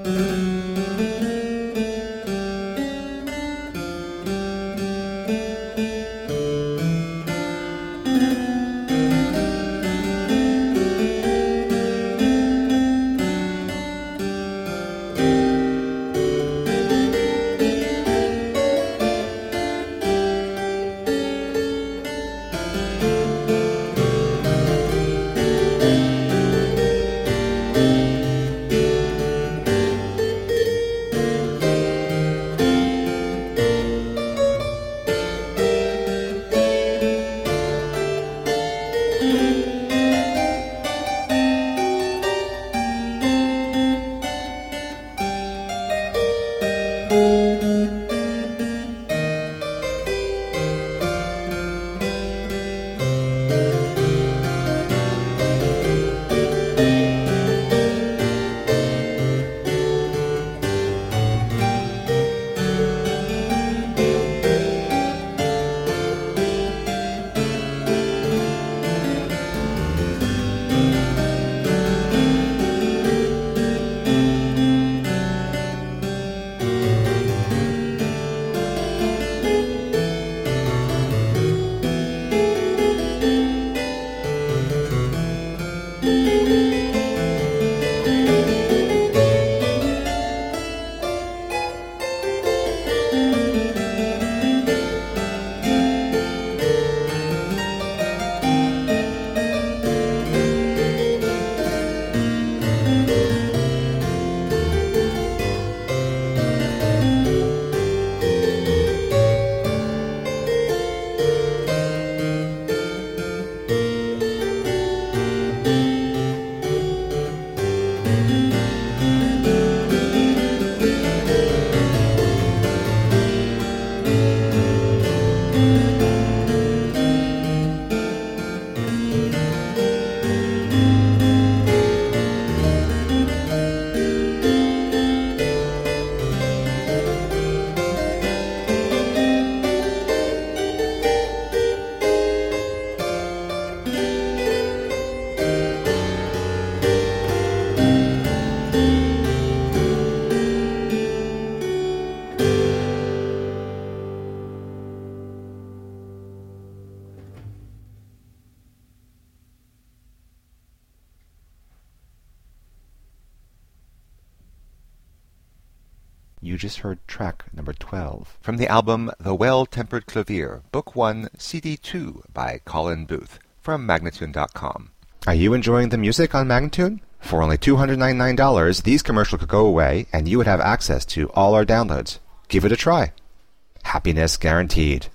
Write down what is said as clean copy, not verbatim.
You just heard track number 12 from the album The Well-Tempered Clavier, Book 1, CD 2 by Colin Booth from Magnatune.com. Are you enjoying the music on Magnatune? For only $299, these commercials could go away and you would have access to all our downloads. Give it a try. Happiness guaranteed.